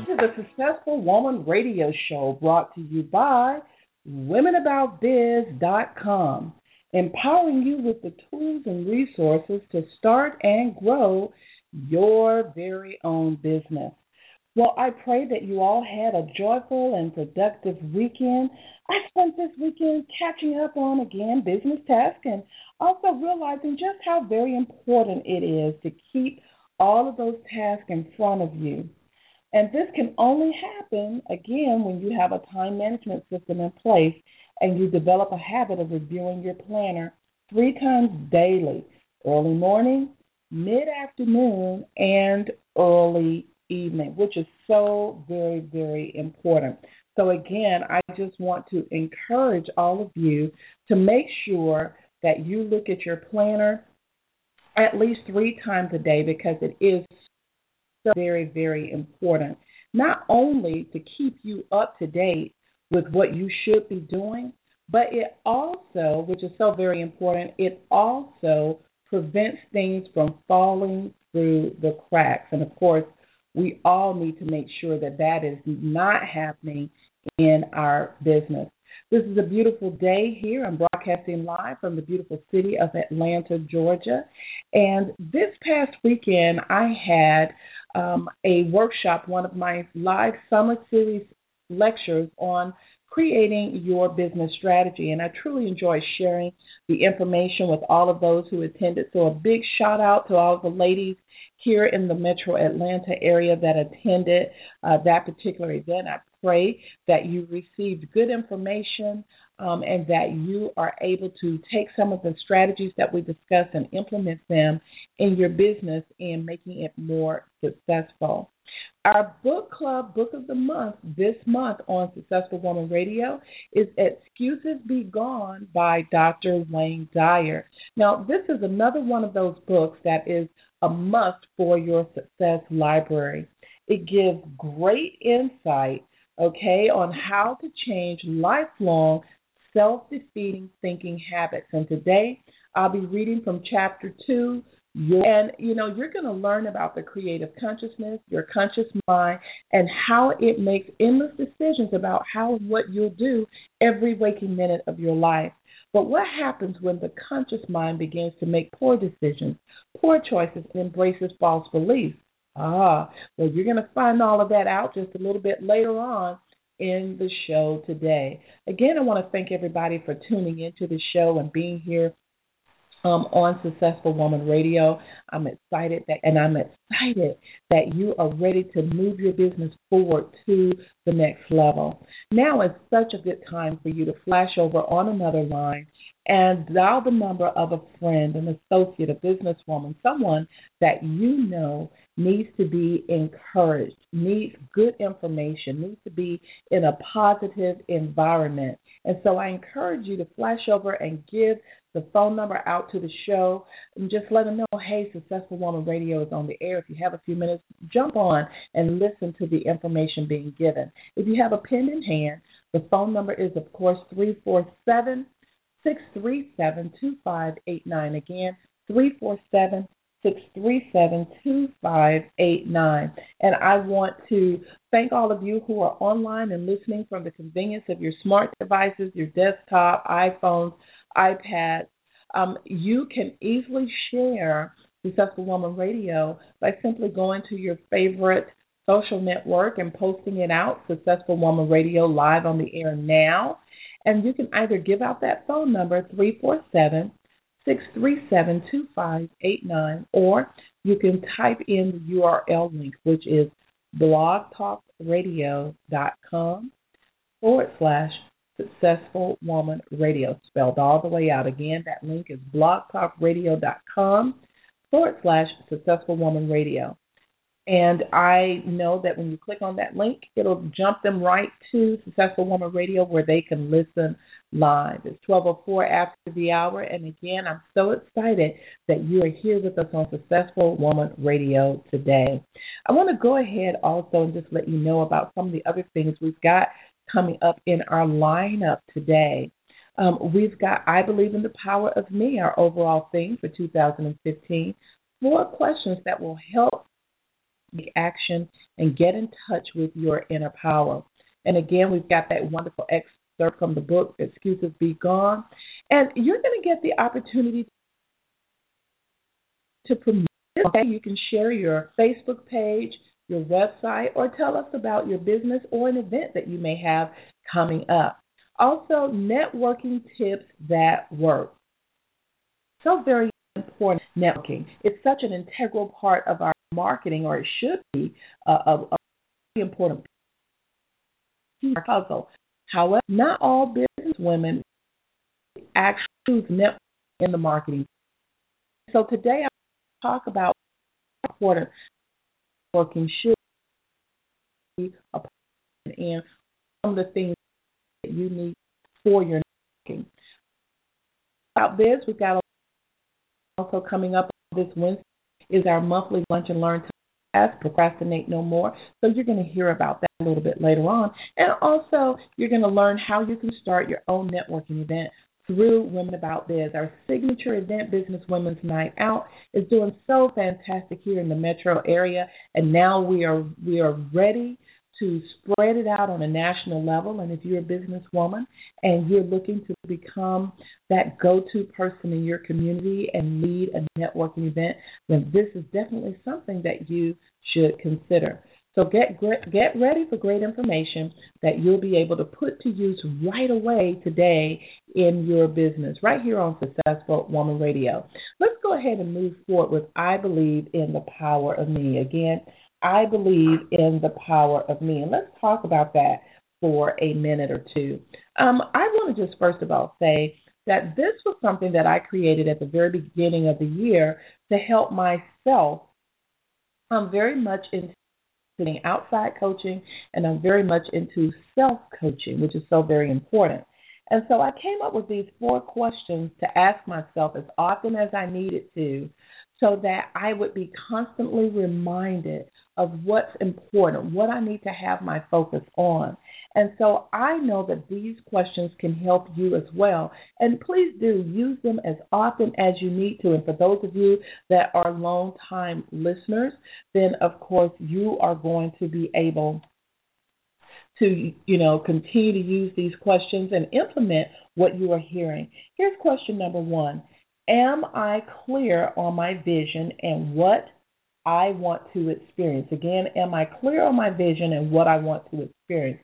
To the Successful Woman Radio Show brought to you by WomenAboutBiz.com, empowering you with the tools and resources to start and grow your very own business. Well, I pray that you all had a joyful and productive weekend. I spent this weekend catching up on, again, business tasks and also realizing just how very important it is to keep all of those tasks in front of you. And this can only happen, again, when you have a time management system in place and you develop a habit of reviewing your planner 3 times daily, early morning, mid-afternoon, and early evening, which is so very, very important. So again, I just want to encourage all of you to make sure that you look at your planner at least 3 times a day, because it is so very, very important, not only to keep you up to date with what you should be doing, but it also, which is so very important, it also prevents things from falling through the cracks. And of course, we all need to make sure that that is not happening in our business. This is a beautiful day here. I'm broadcasting live from the beautiful city of Atlanta, Georgia. And this past weekend, I had a workshop, one of my live summer series lectures on creating your business strategy. And I truly enjoyed sharing the information with all of those who attended. So a big shout out to all of the ladies here in the metro Atlanta area that attended that particular event. I pray that you received good information and that you are able to take some of the strategies that we discussed and implement them in your business and making it more successful. Our book club book of the month this month on Successful Woman Radio is Excuses Be Gone by Dr. Wayne Dyer. Now, this is another one of those books that is a must for your success library. It gives great insight, on how to change lifelong self-defeating thinking habits. And today I'll be reading from chapter 2. And, you're going to learn about the creative consciousness, your conscious mind, and how it makes endless decisions about how and what you'll do every waking minute of your life. But what happens when the conscious mind begins to make poor decisions, poor choices, and embraces false beliefs? Well, you're going to find all of that out just a little bit later on in the show today. Again, I want to thank everybody for tuning into the show and being here on Successful Woman Radio. I'm excited that you are ready to move your business forward to the next level. Now is such a good time for you to flash over on another line and dial the number of a friend, an associate, a businesswoman, someone that you know needs to be encouraged, needs good information, needs to be in a positive environment. And so I encourage you to flash over and give the phone number out to the show and just let them know, hey, Successful Woman Radio is on the air. If you have a few minutes, jump on and listen to the information being given. If you have a pen in hand, the phone number is, of course, 347-637-2589. Again, 347-637-2589. And I want to thank all of you who are online and listening from the convenience of your smart devices, your desktop, iPhones, iPads. You can easily share Successful Woman Radio by simply going to your favorite social network and posting it out, Successful Woman Radio, live on the air now. And you can either give out that phone number, 347-637-2589, or you can type in the URL link, which is blogtalkradio.com/Successful Woman Radio, spelled all the way out. Again, that link is blogtalkradio.com/Successful Woman Radio. And I know that when you click on that link, it'll jump them right to Successful Woman Radio where they can listen live. It's 12:04 after the hour. And again, I'm so excited that you are here with us on Successful Woman Radio today. I want to go ahead also and just let you know about some of the other things we've got coming up in our lineup today. We've got I Believe in the Power of Me, our overall theme for 2015. 4 questions that will help take action and get in touch with your inner power. And again, we've got that wonderful excerpt from the book, Excuses Be Gone. And you're going to get the opportunity to promote. Okay, you can share your Facebook page, your website, or tell us about your business or an event that you may have coming up. Also, networking tips that work. So very important, networking. It's such an integral part of our marketing, or it should be a very important puzzle. However, not all business women actually use networking in the marketing. So today I'll talk about how important networking should be a part and some of the things that you need for your networking. About this, we've got also coming up this Wednesday is our monthly Lunch and Learn class, Procrastinate No More. So you're going to hear about that a little bit later on. And also, you're going to learn how you can start your own networking event through Women About Biz. Our signature event, Business Women's Night Out, is doing so fantastic here in the metro area. And now we are ready to spread it out on a national level. And if you're a businesswoman and you're looking to become that go-to person in your community and lead a networking event, then this is definitely something that you should consider. So get ready for great information that you'll be able to put to use right away today in your business, right here on Successful Woman Radio. Let's go ahead and move forward with I Believe in the Power of Me. Again, I believe in the power of me. And let's talk about that for a minute or two. I want to just first of all say that this was something that I created at the very beginning of the year to help myself. I'm very much into outside coaching, and I'm very much into self-coaching, which is so very important. And so I came up with these 4 questions to ask myself as often as I needed to, so that I would be constantly reminded of what's important, what I need to have my focus on. And so I know that these questions can help you as well. And please do use them as often as you need to. And for those of you that are long-time listeners, then of course you are going to be able to, continue to use these questions and implement what you are hearing. Here's question number 1. Am I clear on my vision and what I want to experience? Again, am I clear on my vision and what I want to experience?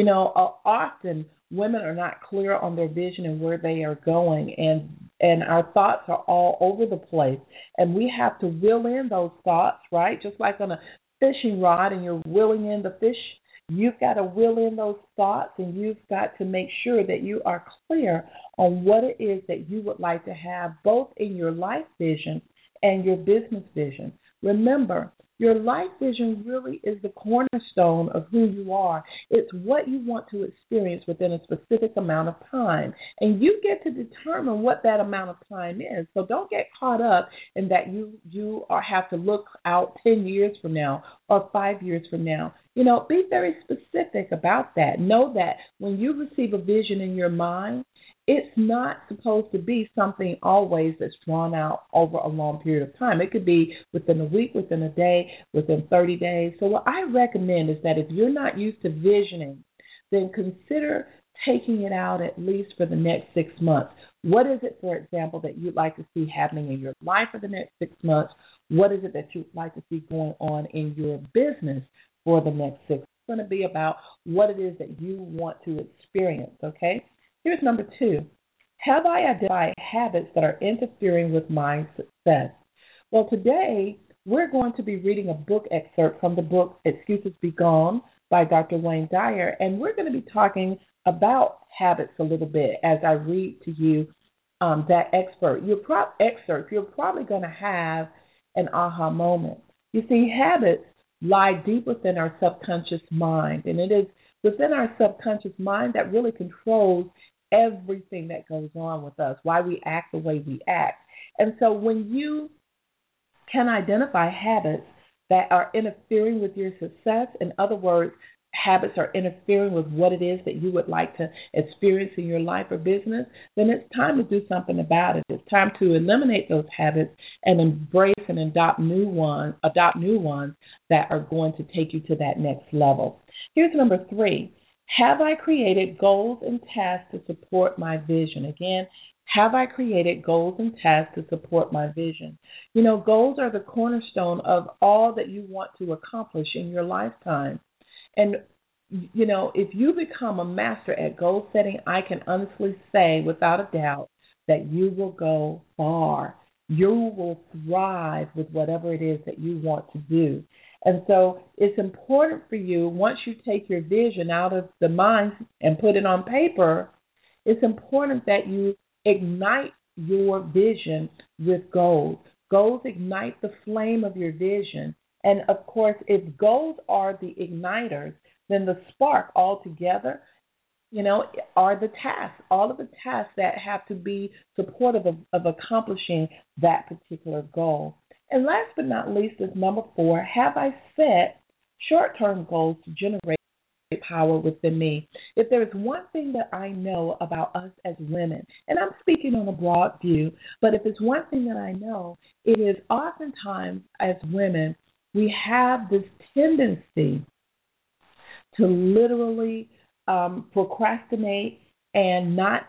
Often women are not clear on their vision and where they are going, and our thoughts are all over the place, and we have to reel in those thoughts, right? Just like on a fishing rod and you're reeling in the fish, you've got to reel in those thoughts, and you've got to make sure that you are clear on what it is that you would like to have both in your life vision and your business vision. Remember, your life vision really is the cornerstone of who you are. It's what you want to experience within a specific amount of time. And you get to determine what that amount of time is. So don't get caught up in that you have to look out 10 years from now or 5 years from now. Be very specific about that. Know that when you receive a vision in your mind, it's not supposed to be something always that's drawn out over a long period of time. It could be within a week, within a day, within 30 days. So what I recommend is that if you're not used to visioning, then consider taking it out at least for the next 6 months. What is it, for example, that you'd like to see happening in your life for the next 6 months? What is it that you'd like to see going on in your business for the next 6 months? It's going to be about what it is that you want to experience, okay? Here's number 2. Have I identified habits that are interfering with my success? Well, today we're going to be reading a book excerpt from the book Excuses Be Gone by Dr. Wayne Dyer, and we're going to be talking about habits a little bit as I read to you that excerpt. You're probably going to have an aha moment. You see, habits lie deep within our subconscious mind, and it is within our subconscious mind that really controls everything that goes on with us, why we act the way we act. And so when you can identify habits that are interfering with your success, in other words, habits are interfering with what it is that you would like to experience in your life or business, then it's time to do something about it. It's time to eliminate those habits and embrace and adopt new ones that are going to take you to that next level. Here's number 3. Have I created goals and tasks to support my vision? Again, have I created goals and tasks to support my vision? You know, goals are the cornerstone of all that you want to accomplish in your lifetime. And, you know, if you become a master at goal setting, I can honestly say without a doubt that you will go far. You will thrive with whatever it is that you want to do. And so it's important for you, once you take your vision out of the mind and put it on paper, it's important that you ignite your vision with goals. Goals ignite the flame of your vision. And of course, if goals are the igniters, then the spark altogether, you know, are the tasks, all of the tasks that have to be supportive of accomplishing that particular goal. And last but not least is number 4, have I set short-term goals to generate power within me? If there is one thing that I know about us as women, and I'm speaking on a broad view, but if it's one thing that I know, it is oftentimes as women, we have this tendency to literally procrastinate and not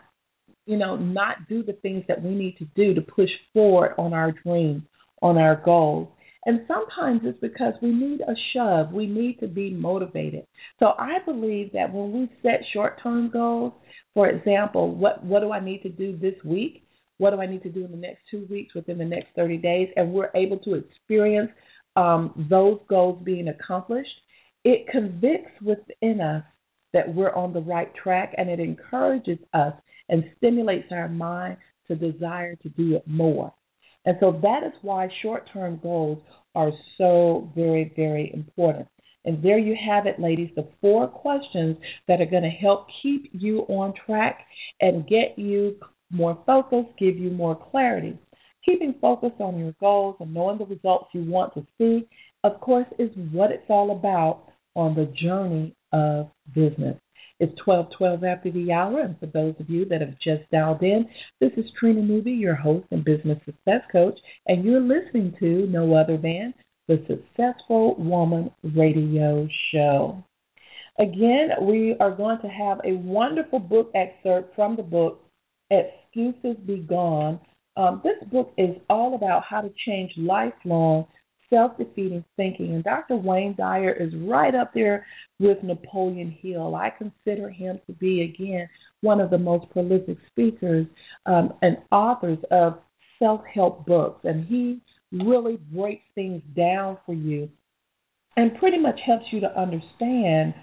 do the things that we need to do to push forward on our dreams, on our goals. And sometimes it's because we need a shove. We need to be motivated. So I believe that when we set short-term goals, for example, what do I need to do this week? What do I need to do in the next 2 weeks, within the next 30 days? And we're able to experience those goals being accomplished. It convicts within us that we're on the right track, and it encourages us and stimulates our mind to desire to do it more. And so that is why short-term goals are so very, very important. And there you have it, ladies, the 4 questions that are going to help keep you on track and get you more focused, give you more clarity. Keeping focused on your goals and knowing the results you want to see, of course, is what it's all about on the journey of business. It's 12:12 after the hour, and for those of you that have just dialed in, this is Trina Newby, your host and business success coach, and you're listening to no other than the Successful Woman Radio Show. Again, we are going to have a wonderful book excerpt from the book, Excuses Be Gone. This book is all about how to change lifelong self-defeating thinking. And Dr. Wayne Dyer is right up there with Napoleon Hill. I consider him to be, again, one of the most prolific speakers and authors of self-help books. And he really breaks things down for you and pretty much helps you to understand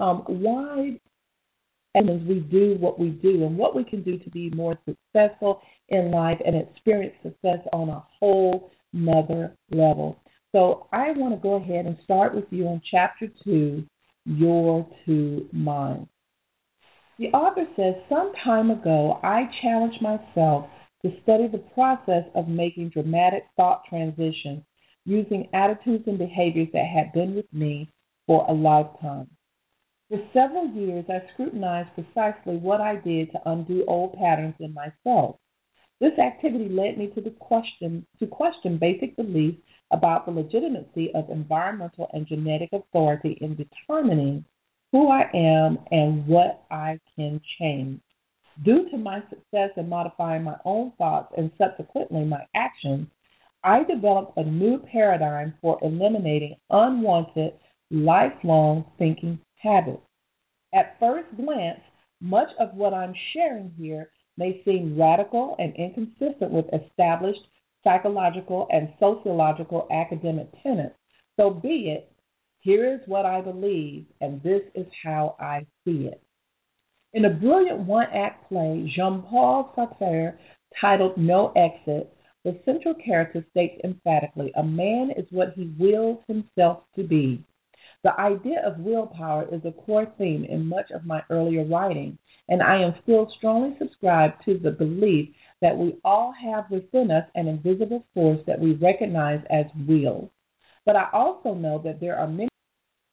why as we do what we do and what we can do to be more successful in life and experience success on a whole nother level. So I want to go ahead and start with you on Chapter 2, Your Two Minds. The author says, some time ago, I challenged myself to study the process of making dramatic thought transitions using attitudes and behaviors that had been with me for a lifetime. For several years, I scrutinized precisely what I did to undo old patterns in myself. This activity led me to question basic beliefs about the legitimacy of environmental and genetic authority in determining who I am and what I can change. Due to my success in modifying my own thoughts and subsequently my actions, I developed a new paradigm for eliminating unwanted, lifelong thinking habits. At first glance, much of what I'm sharing here may seem radical and inconsistent with established psychological and sociological academic tenets. So be it. Here is what I believe, and this is how I see it. In a brilliant one-act play, Jean-Paul Sartre, titled No Exit, the central character states emphatically, a man is what he wills himself to be. The idea of willpower is a core theme in much of my earlier writing, and I am still strongly subscribed to the belief that we all have within us an invisible force that we recognize as will. But I also know that there are many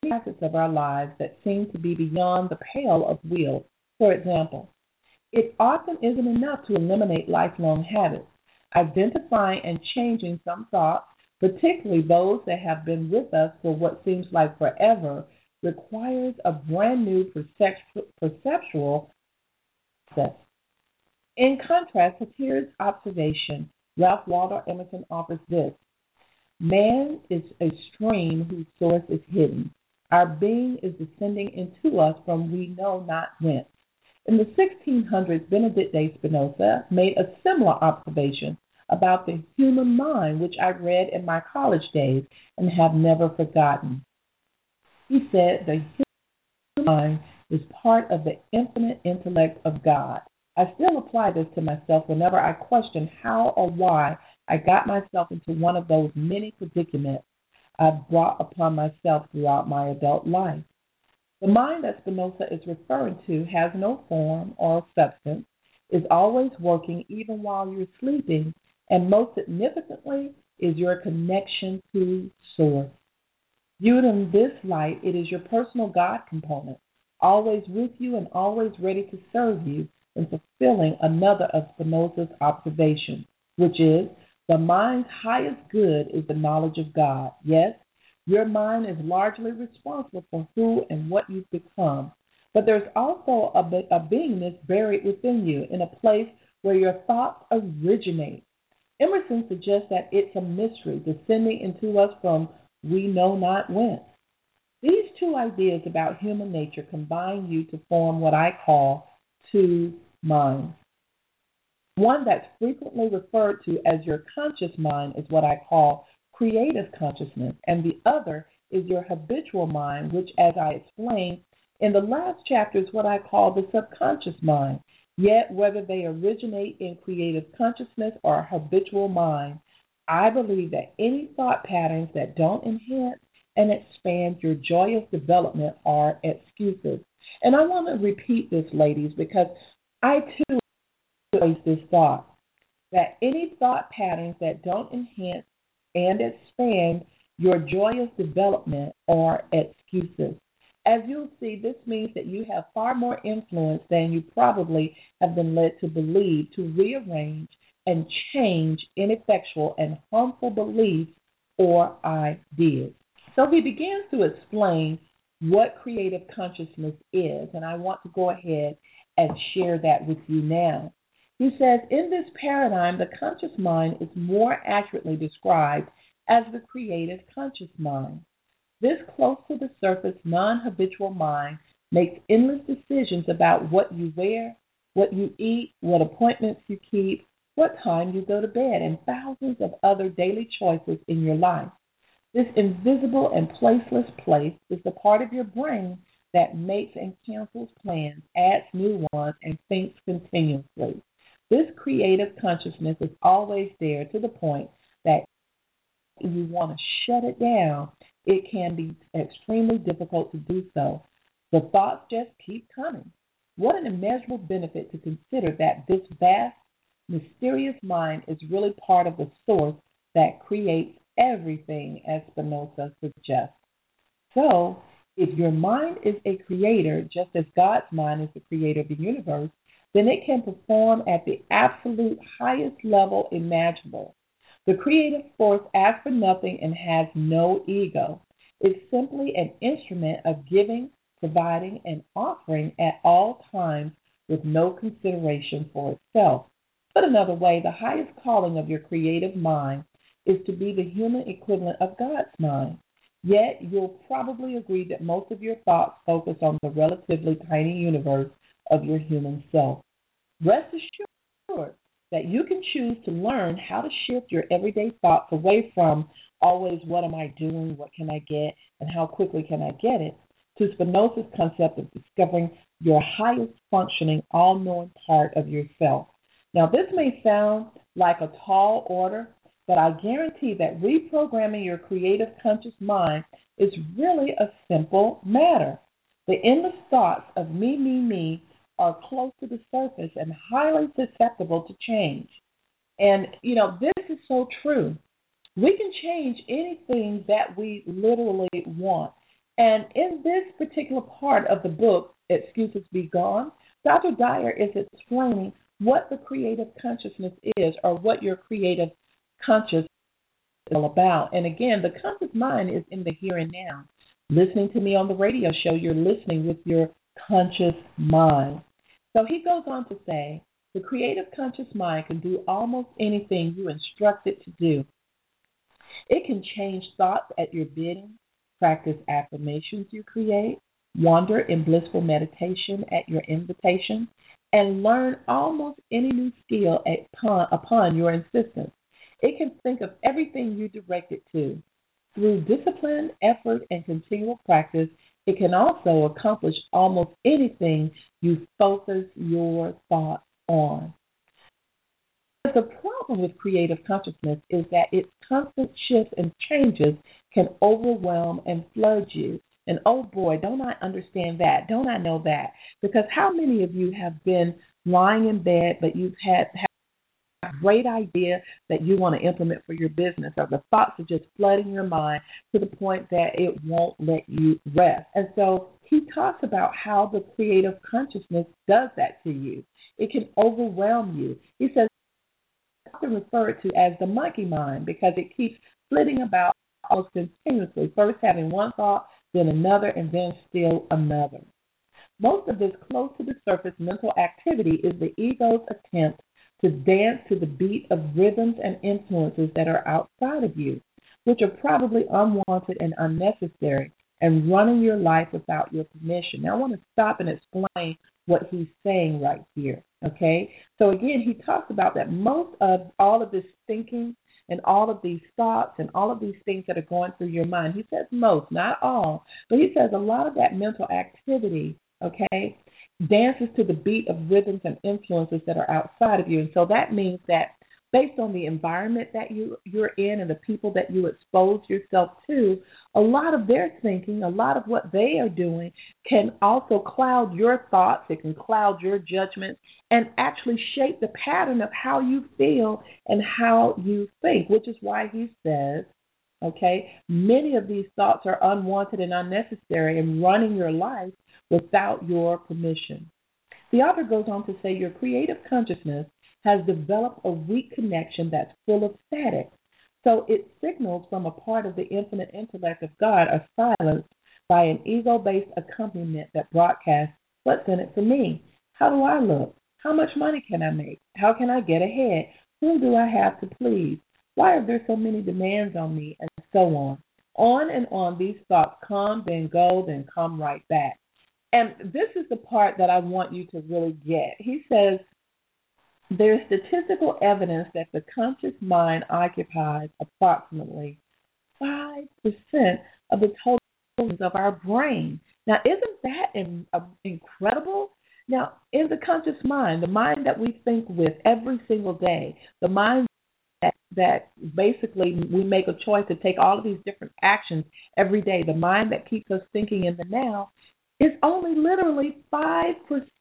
facets of our lives that seem to be beyond the pale of will. For example, it often isn't enough to eliminate lifelong habits. Identifying and changing some thoughts, particularly those that have been with us for what seems like forever, requires a brand new perceptual process. In contrast, here's observation. Ralph Waldo Emerson offers this: man is a stream whose source is hidden. Our being is descending into us from we know not whence. In the 1600s, Benedict de Spinoza made a similar observation about the human mind, which I read in my college days and have never forgotten. He said the human mind is part of the infinite intellect of God. I still apply this to myself whenever I question how or why I got myself into one of those many predicaments I've brought upon myself throughout my adult life. The mind that Spinoza is referring to has no form or substance, is always working even while you're sleeping, and most significantly is your connection to Source. Viewed in this light, it is your personal God component, always with you and always ready to serve you in fulfilling another of Spinoza's observations, which is the mind's highest good is the knowledge of God. Yes, your mind is largely responsible for who and what you've become, but there's also a beingness buried within you in a place where your thoughts originate. Emerson suggests that it's a mystery descending into us from we know not whence. These two ideas about human nature combine you to form what I call two minds. One that's frequently referred to as your conscious mind is what I call creative consciousness, and the other is your habitual mind, which, as I explained in the last chapter, is what I call the subconscious mind. Yet, whether they originate in creative consciousness or habitual mind, I believe that any thought patterns that don't enhance and expand your joyous development are excuses. And I want to repeat this, ladies, because I too voice this thought, that any thought patterns that don't enhance and expand your joyous development are excuses. As you'll see, this means that you have far more influence than you probably have been led to believe to rearrange and change ineffectual and harmful beliefs or ideas. So he begins to explain what creative consciousness is, and I want to go ahead and share that with you now. He says, in this paradigm, the conscious mind is more accurately described as the creative conscious mind. This close to the surface, non-habitual mind makes endless decisions about what you wear, what you eat, what appointments you keep, what time you go to bed, and thousands of other daily choices in your life. This invisible and placeless place is the part of your brain that makes and cancels plans, adds new ones, and thinks continuously. This creative consciousness is always there to the point that if you want to shut it down, it can be extremely difficult to do so. The thoughts just keep coming. What an immeasurable benefit to consider that this vast, mysterious mind is really part of the source that creates everything, as Spinoza suggests. So, if your mind is a creator, just as God's mind is the creator of the universe, then it can perform at the absolute highest level imaginable. The creative force asks for nothing and has no ego. It's simply an instrument of giving, providing, and offering at all times with no consideration for itself. Put another way, the highest calling of your creative mind is to be the human equivalent of God's mind. Yet, you'll probably agree that most of your thoughts focus on the relatively tiny universe of your human self. Rest assured that you can choose to learn how to shift your everyday thoughts away from always what am I doing, what can I get, and how quickly can I get it, to Spinoza's concept of discovering your highest functioning, all-knowing part of yourself. Now, this may sound like a tall order, but I guarantee that reprogramming your creative conscious mind is really a simple matter. The endless thoughts of me are close to the surface and highly susceptible to change. And, this is so true. We can change anything that we literally want. And in this particular part of the book, Excuses Be Gone, Dr. Dyer is explaining what the creative consciousness is, or what your creative conscious is all about. And again, the conscious mind is in the here and now. Listening to me on the radio show, you're listening with your conscious mind. So he goes on to say, the creative conscious mind can do almost anything you instruct it to do. It can change thoughts at your bidding, practice affirmations you create, wander in blissful meditation at your invitation, and learn almost any new skill upon your insistence. It can think of everything you direct it to. Through discipline, effort, and continual practice, it can also accomplish almost anything you focus your thoughts on. The problem with creative consciousness is that its constant shifts and changes can overwhelm and flood you. And oh boy, don't I understand that? Don't I know that? Because how many of you have been lying in bed, but you've had a great idea that you want to implement for your business, or the thoughts are just flooding your mind to the point that it won't let you rest. And so he talks about how the creative consciousness does that to you. It can overwhelm you. He says, often referred to as the monkey mind, because it keeps flitting about almost continuously, first having one thought, then another, and then still another. Most of this close to the surface mental activity is the ego's attempt to dance to the beat of rhythms and influences that are outside of you, which are probably unwanted and unnecessary, and running your life without your permission. Now, I want to stop and explain what he's saying right here, okay? So again, he talks about that most of all of this thinking and all of these thoughts and all of these things that are going through your mind, he says most, not all, but he says a lot of that mental activity, okay, dances to the beat of rhythms and influences that are outside of you. And so that means that based on the environment that you're in and the people that you expose yourself to, a lot of their thinking, a lot of what they are doing can also cloud your thoughts. It can cloud your judgment and actually shape the pattern of how you feel and how you think, which is why he says, okay, many of these thoughts are unwanted and unnecessary and running your life without your permission. The author goes on to say your creative consciousness has developed a weak connection that's full of static. So it signals from a part of the infinite intellect of God are silenced by an ego-based accompaniment that broadcasts what's in it for me. How do I look? How much money can I make? How can I get ahead? Whom do I have to please? Why are there so many demands on me? And so on. On and on, these thoughts come, then go, then come right back. And this is the part that I want you to really get. He says, there's statistical evidence that the conscious mind occupies approximately 5% of the total of our brain. Now, isn't that incredible? Now, in the conscious mind, the mind that we think with every single day, the mind that basically we make a choice to take all of these different actions every day, the mind that keeps us thinking in the now, is only literally 5%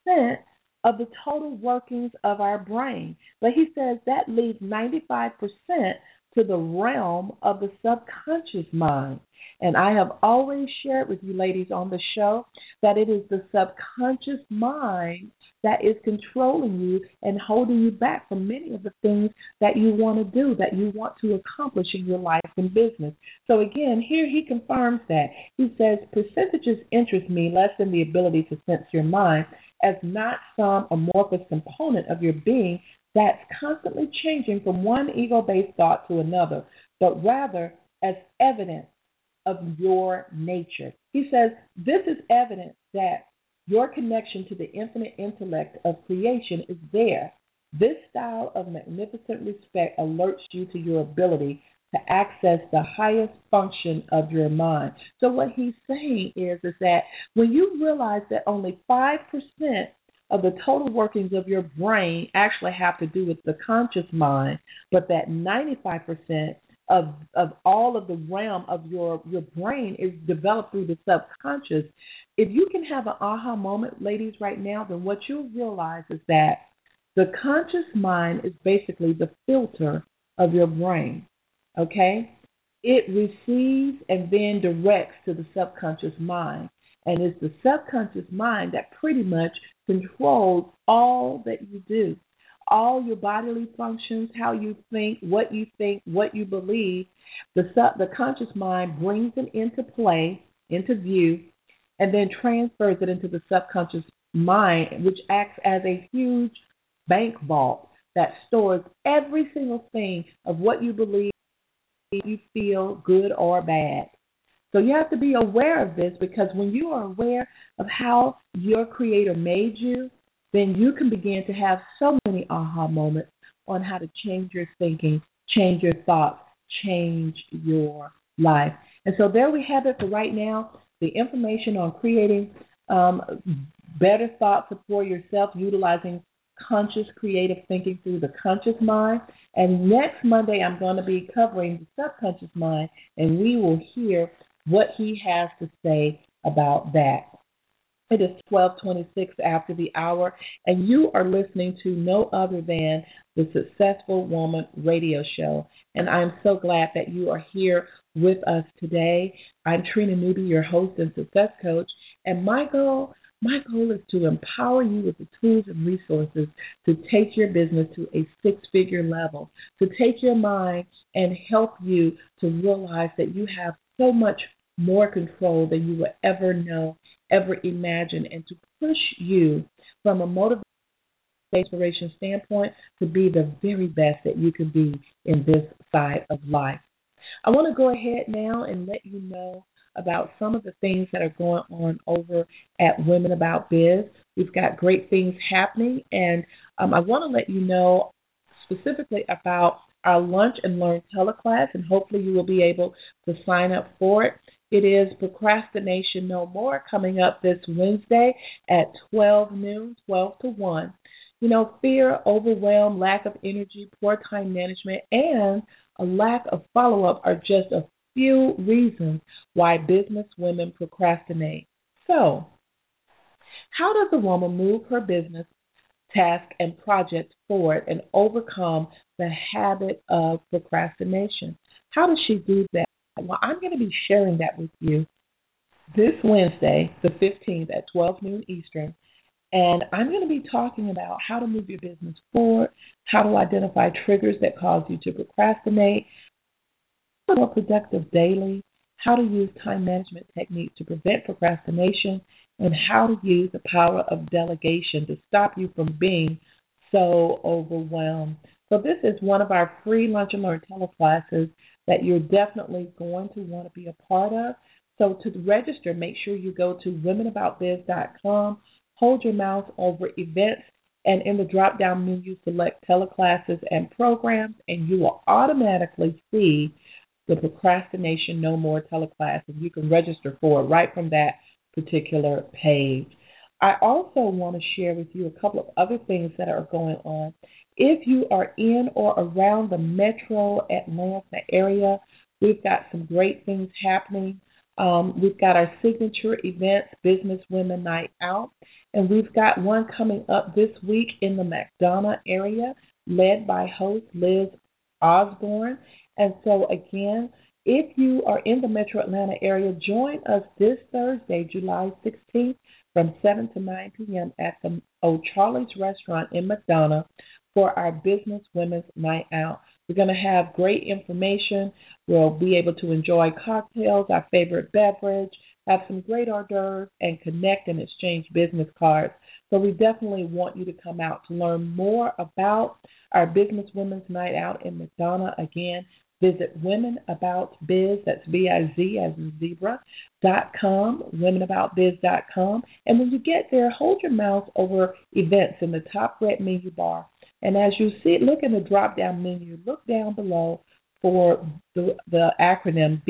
of the total workings of our brain. But he says that leaves 95% to the realm of the subconscious mind. And I have always shared with you ladies on the show that it is the subconscious mind that is controlling you and holding you back from many of the things that you want to do, that you want to accomplish in your life and business. So again, here he confirms that. He says, percentages interest me less than the ability to sense your mind as not some amorphous component of your being that's constantly changing from one ego-based thought to another, but rather as evidence of your nature. He says, this is evidence that your connection to the infinite intellect of creation is there. This style of magnificent respect alerts you to your ability to access the highest function of your mind. So what he's saying is that when you realize that only 5% of the total workings of your brain actually have to do with the conscious mind, but that 95% of all of the realm of your brain is developed through the subconscious, if you can have an aha moment, ladies, right now, then what you'll realize is that the conscious mind is basically the filter of your brain, okay? it receives and then directs to the subconscious mind. And it's the subconscious mind that pretty much controls all that you do, all your bodily functions, how you think, what you believe. The conscious mind brings it into play, into view, and then transfers it into the subconscious mind, which acts as a huge bank vault that stores every single thing of what you believe, you feel, good or bad. So you have to be aware of this, because when you are aware of how your creator made you, then you can begin to have so many aha moments on how to change your thinking, change your thoughts, change your life. And so there we have it for right now. The information on creating better thoughts for yourself, utilizing conscious creative thinking through the conscious mind. And next Monday, I'm going to be covering the subconscious mind, and we will hear what he has to say about that. It is 12:26 after the hour, and you are listening to no other than the Successful Woman Radio Show. And I'm so glad that you are here with us today. I'm Trina Newby, your host and success coach, and my goal is to empower you with the tools and resources to take your business to a six-figure level, to take your mind and help you to realize that you have so much more control than you will ever know, ever imagine, and to push you from a motivation inspiration standpoint to be the very best that you can be in this side of life. I want to go ahead now and let you know about some of the things that are going on over at Women About Biz. We've got great things happening, and I want to let you know specifically about our Lunch and Learn teleclass, and hopefully you will be able to sign up for it. It is Procrastination No More, coming up this Wednesday at 12 noon, 12 to 1. You know, fear, overwhelm, lack of energy, poor time management, and a lack of follow-up are just a few reasons why business women procrastinate. So, how does a woman move her business, task, and project forward and overcome the habit of procrastination? How does she do that? Well, I'm going to be sharing that with you this Wednesday, the 15th at 12 noon Eastern. And I'm going to be talking about how to move your business forward, how to identify triggers that cause you to procrastinate, how to be more productive daily, how to use time management techniques to prevent procrastination, and how to use the power of delegation to stop you from being so overwhelmed. So this is one of our free Lunch and Learn teleclasses that you're definitely going to want to be a part of. So to register, make sure you go to womenaboutbiz.com, hold your mouse over events, and in the drop-down menu, select teleclasses and programs, and you will automatically see the Procrastination No More teleclass, and you can register for it right from that particular page. I also want to share with you a couple of other things that are going on. If you are in or around the metro Atlanta area, we've got some great things happening. We've got our signature events, Business Women Night Out, and we've got one coming up this week in the McDonough area, led by host Liz Osborne. And so again, if you are in the metro Atlanta area, join us this Thursday, July 16th, from 7 to 9 p.m. at the O'Charlie's Restaurant in McDonough for our Business Women's Night Out. We're going to have great information. We'll be able to enjoy cocktails, our favorite beverage, have some great hors d'oeuvres, and connect and exchange business cards. So we definitely want you to come out to learn more about our Business Women's Night Out in McDonough. Again, visit womenaboutbiz, that's B-I-Z as in zebra, .com, womenaboutbiz.com. And when you get there, hold your mouse over events in the top red menu bar. And as you see, look in the drop-down menu, look down below for the acronym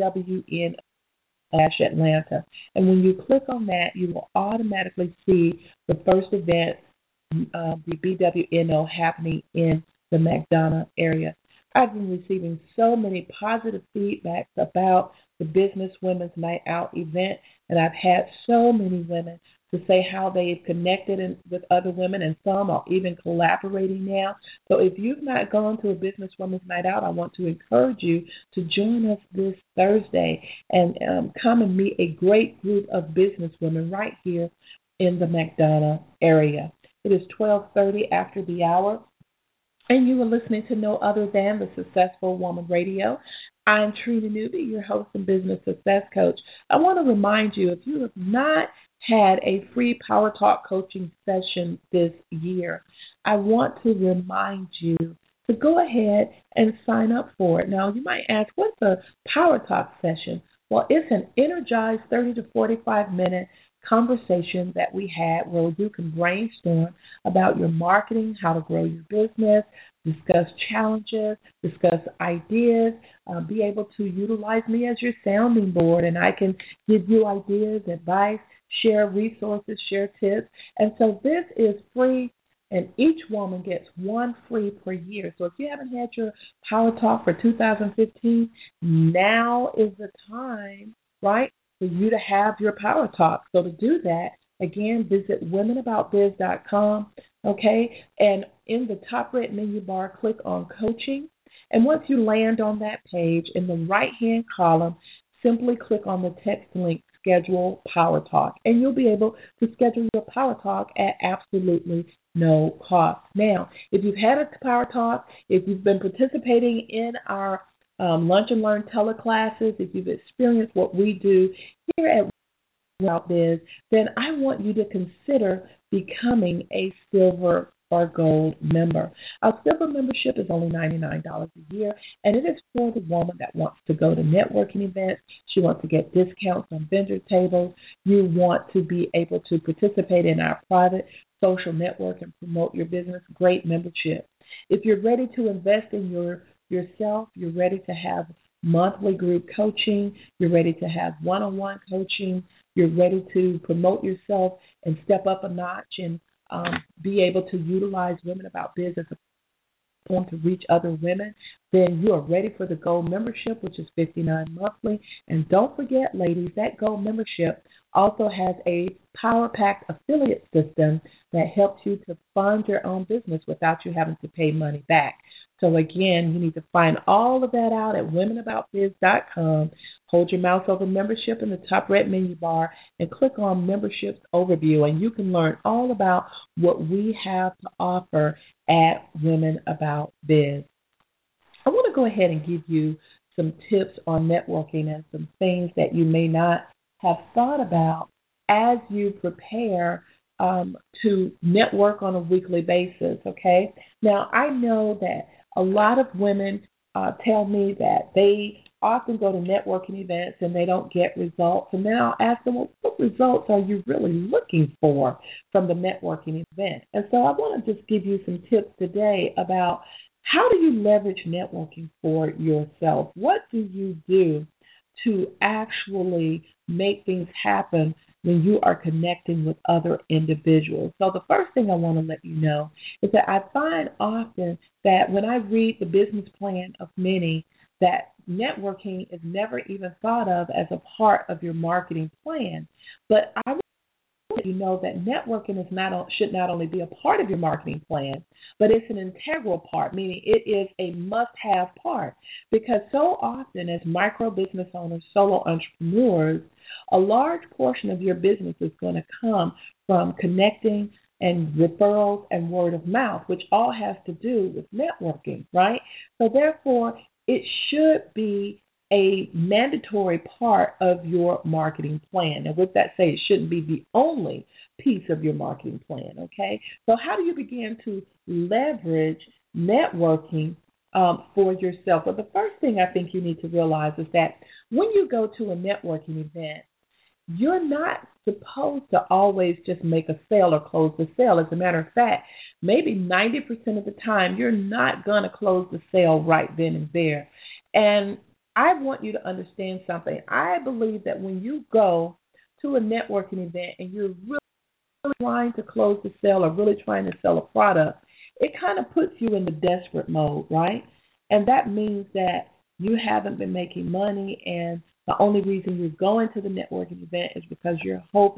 BWN-Atlanta. And when you click on that, you will automatically see the first event, the BWNO, happening in the McDonough area. I've been receiving so many positive feedbacks about the Business Women's Night Out event, and I've had so many women to say how they've connected with other women, and some are even collaborating now. So if you've not gone to a Business Women's Night Out, I want to encourage you to join us this Thursday and come and meet a great group of business women right here in the McDonough area. It is 12:30 after the hour, and you are listening to no other than the Successful Woman Radio. I'm Trina Newby, your host and business success coach. I want to remind you, if you have not had a free Power Talk coaching session this year, I want to remind you to go ahead and sign up for it. Now, you might ask, what's a Power Talk session? Well, it's an energized 30 to 45-minute conversation that we had where you can brainstorm about your marketing, how to grow your business, discuss challenges, discuss ideas, be able to utilize me as your sounding board, and I can give you ideas, advice, share resources, share tips. And so this is free, and each woman gets one free per year. So if you haven't had your Power Talk for 2015, now is the time, right, for you to have your Power Talk. So to do that, again, visit womenaboutbiz.com, okay? And in the top red menu bar, click on Coaching. And once you land on that page, in the right-hand column, simply click on the text link, Schedule Power Talk, and you'll be able to schedule your Power Talk at absolutely no cost. Now, if you've had a Power Talk, if you've been participating in our Lunch and Learn teleclasses, if you've experienced what we do here at Women Biz, then I want you to consider becoming a silver or gold member. Our silver membership is only $99 a year, and it is for the woman that wants to go to networking events. She wants to get discounts on vendor tables. You want to be able to participate in our private social network and promote your business. Great membership. If you're ready to invest in yourself, you're ready to have monthly group coaching, you're ready to have one-on-one coaching, you're ready to promote yourself and step up a notch and be able to utilize Women About Biz as a platform to reach other women, then you are ready for the Gold membership, which is $59 monthly. And don't forget, ladies, that Gold membership also has a Power Pack affiliate system that helps you to fund your own business without you having to pay money back. So again, you need to find all of that out at womenaboutbiz.com. Hold your mouse over membership in the top red menu bar and click on memberships overview, and you can learn all about what we have to offer at Women About Biz. I want to go ahead and give you some tips on networking and some things that you may not have thought about as you prepare to network on a weekly basis, okay? Now, I know that a lot of women tell me that they often go to networking events and they don't get results. And then I'll ask them, well, what results are you really looking for from the networking event? And so I want to just give you some tips today about how do you leverage networking for yourself? What do you do to actually make things happen when you are connecting with other individuals? So the first thing I want to let you know is that I find often that when I read the business plan of many, that networking is never even thought of as a part of your marketing plan. But I want you to know that networking should not only be a part of your marketing plan, but it's an integral part, meaning it is a must-have part. Because so often as micro business owners, solo entrepreneurs, a large portion of your business is going to come from connecting and referrals and word of mouth, which all has to do with networking, right? So therefore, it should be a mandatory part of your marketing plan. And with that said, it shouldn't be the only piece of your marketing plan, okay? So how do you begin to leverage networking for yourself? Well, the first thing I think you need to realize is that when you go to a networking event, you're not supposed to always just make a sale or close the sale. As a matter of fact, maybe 90% of the time, you're not going to close the sale right then and there. And I want you to understand something. I believe that when you go to a networking event and you're really trying to close the sale or really trying to sell a product, it kind of puts you in the desperate mode, right? And that means that you haven't been making money, and the only reason you're going to the networking event is because you're hoping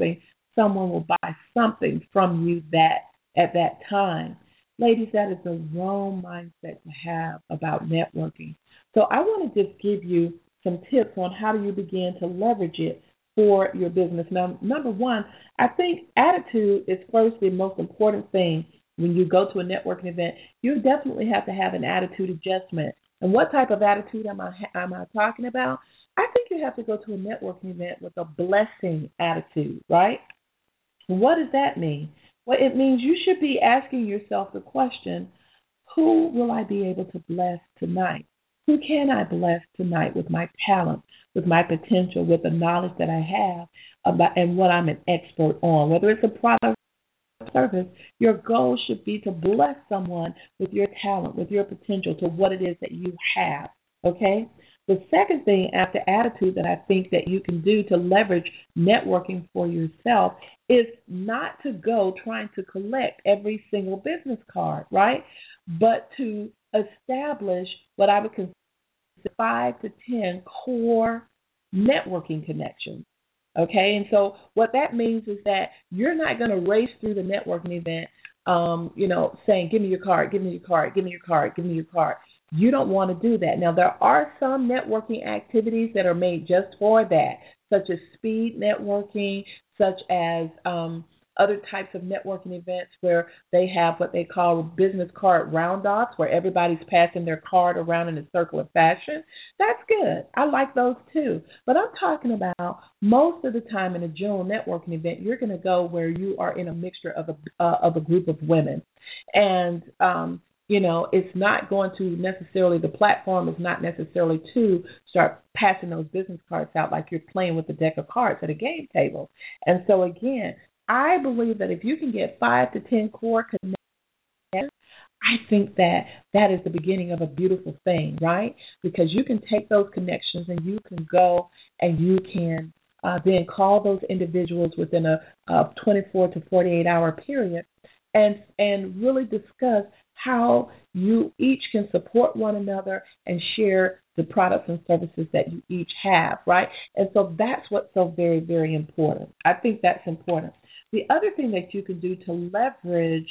someone will buy something from you that at that time. Ladies, that is the wrong mindset to have about networking. So I want to just give you some tips on how do you begin to leverage it for your business. Now, number one, I think attitude is first the most important thing when you go to a networking event. You definitely have to have an attitude adjustment. And what type of attitude am I talking about? I think you have to go to a networking event with a blessing attitude, right? What does that mean? Well, it means you should be asking yourself the question, who will I be able to bless tonight? Who can I bless tonight with my talent, with my potential, with the knowledge that I have about and what I'm an expert on? Whether it's a product or service, your goal should be to bless someone with your talent, with your potential, to what it is that you have. Okay? The second thing after attitude that I think that you can do to leverage networking for yourself is not to go trying to collect every single business card, right? But to establish what I would consider 5 to 10 core networking connections. Okay, and so what that means is that you're not going to race through the networking event, saying, "Give me your card, give me your card, give me your card, give me your card." You don't want to do that. Now, there are some networking activities that are made just for that, such as speed networking, such as other types of networking events where they have what they call business card round-offs, where everybody's passing their card around in a circular fashion. That's good. I like those too. But I'm talking about most of the time in a general networking event, you're going to go where you are in a mixture of a group of women. And it's not going to necessarily, the platform is not necessarily to start passing those business cards out like you're playing with a deck of cards at a game table. And so, again, I believe that if you can get 5 to 10 core connections, I think that that is the beginning of a beautiful thing, right? Because you can take those connections and you can go and you can then call those individuals within a 24 to 48 hour period and really discuss how you each can support one another and share the products and services that you each have, right? And so that's what's so very, very important. I think that's important. The other thing that you can do to leverage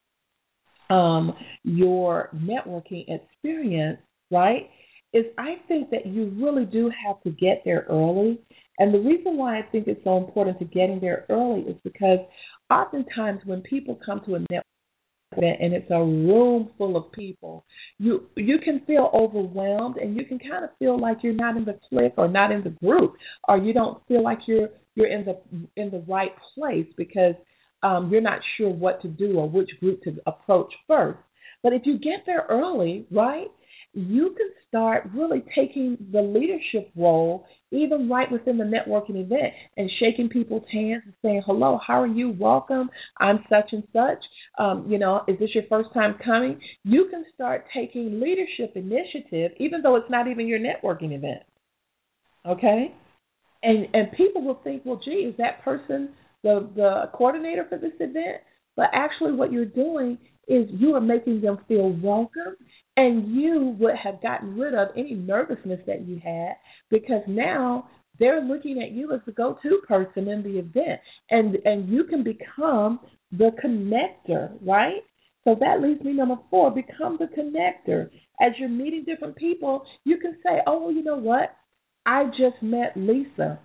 your networking experience, right, is I think that you really do have to get there early. And the reason why I think it's so important to getting there early is because oftentimes when people come to a networking event and it's a room full of people, you can feel overwhelmed and you can kind of feel like you're not in the clique or not in the group, or you don't feel like you're in the right place because you're not sure what to do or which group to approach first. But if you get there early, right, you can start really taking the leadership role even right within the networking event and shaking people's hands and saying, "Hello, how are you? Welcome. I'm such and such. Is this your first time coming?" You can start taking leadership initiative even though it's not even your networking event. Okay? And people will think, "Well, gee, is that person the coordinator for this event?" But actually what you're doing is you are making them feel welcome, and you would have gotten rid of any nervousness that you had because now they're looking at you as the go-to person in the event, and you can become the connector, right? So that leads me number 4, become the connector. As you're meeting different people, you can say, "Oh, well, you know what? I just met Lisa.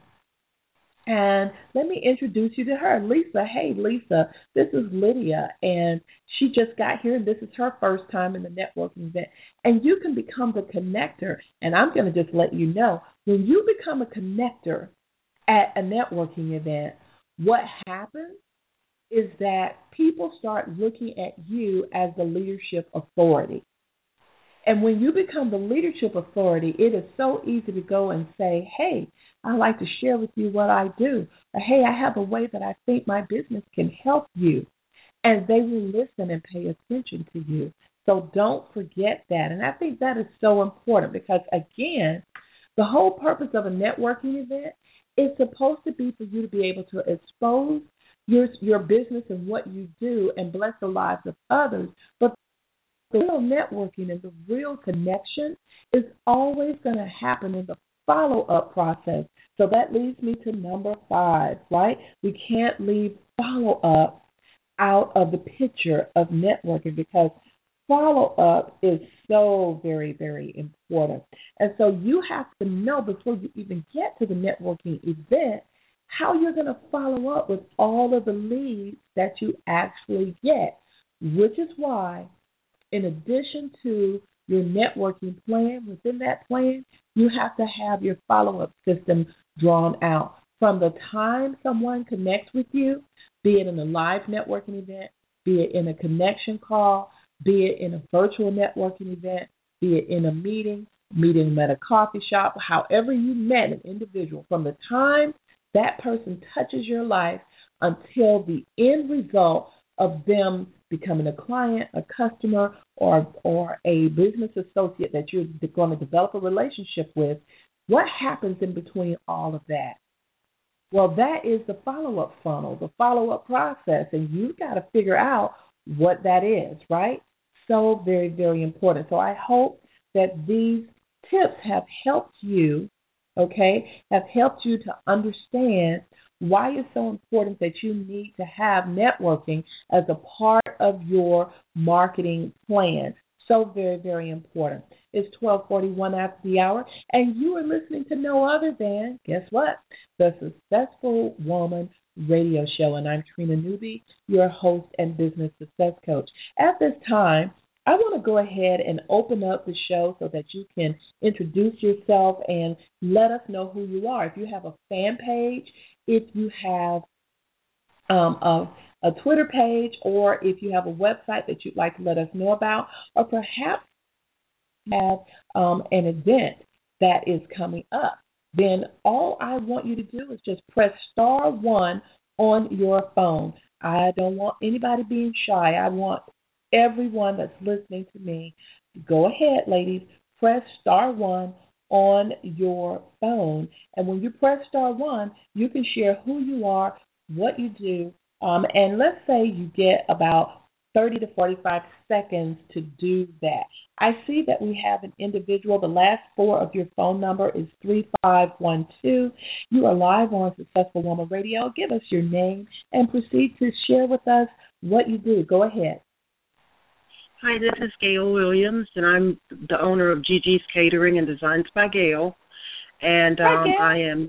And let me introduce you to her. Lisa, hey, Lisa, this is Lydia, and she just got here, and this is her first time in the networking event." And you can become the connector. And I'm going to just let you know, when you become a connector at a networking event, what happens is that people start looking at you as the leadership authority. And when you become the leadership authority, it is so easy to go and say, "Hey, I'd like to share with you what I do. Or, hey, I have a way that I think my business can help you." And they will listen and pay attention to you. So don't forget that. And I think that is so important because, again, the whole purpose of a networking event is supposed to be for you to be able to expose your business and what you do and bless the lives of others. But the real networking and the real connection is always going to happen in the follow-up process. So that leads me to number 5, right? We can't leave follow-up out of the picture of networking because follow-up is so very, very important. And so you have to know before you even get to the networking event how you're going to follow up with all of the leads that you actually get, which is why in addition to your networking plan, within that plan, you have to have your follow-up system drawn out. From the time someone connects with you, be it in a live networking event, be it in a connection call, be it in a virtual networking event, be it in a meeting at a coffee shop, however you met an individual, from the time that person touches your life until the end result of them becoming a client, a customer, or a business associate that you're going to develop a relationship with, what happens in between all of that? Well, that is the follow-up funnel, the follow-up process, and you've got to figure out what that is, right? So very, very important. So I hope that these tips have helped you, okay, have helped you to understand why it's so important that you need to have networking as a part of your marketing plan. So very, very important. It's 12:41 after the hour, and you are listening to no other than, guess what? The Successful Woman Radio Show, and I'm Trina Newby, your host and business success coach. At this time, I want to go ahead and open up the show so that you can introduce yourself and let us know who you are. If you have a fan page, if you have a Twitter page, or if you have a website that you'd like to let us know about, or perhaps have an event that is coming up, then all I want you to do is just press *1 on your phone. I don't want anybody being shy. I want everyone that's listening to me to go ahead, ladies, press *1 on your phone. And when you press *1, you can share who you are, what you do, and let's say you get about 30 to 45 seconds to do that. I see that we have an individual. The last 4 of your phone number is 3512. You are live on Successful Woman Radio. Give us your name and proceed to share with us what you do. Go ahead. Hi, this is Gail Williams, and I'm the owner of Gigi's Catering and Designs by Gail. And Hi, Gail.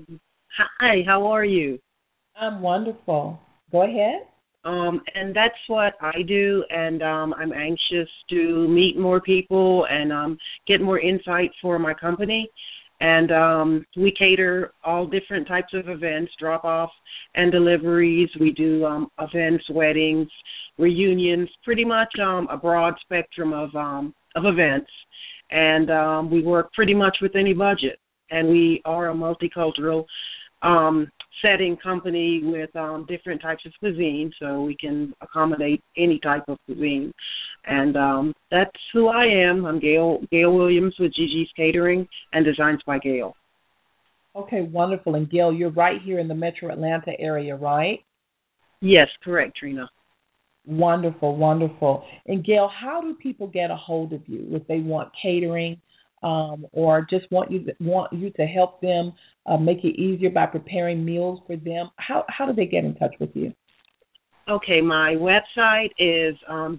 Hi, how are you? I'm wonderful. Go ahead. And that's what I do, and I'm anxious to meet more people and get more insight for my company. And we cater all different types of events, drop-off and deliveries. We do events, weddings, reunions, pretty much a broad spectrum of events. And we work pretty much with any budget. And we are a multicultural setting company with different types of cuisine, so we can accommodate any type of cuisine. And that's who I am. I'm Gail Williams with Gigi's Catering and Designs by Gail. Okay, wonderful. And Gail, you're right here in the Metro Atlanta area, right? Yes, correct, Trina. Wonderful, wonderful. And Gail, how do people get a hold of you if they want catering or just want you to help them make it easier by preparing meals for them? How do they get in touch with you? Okay, my website is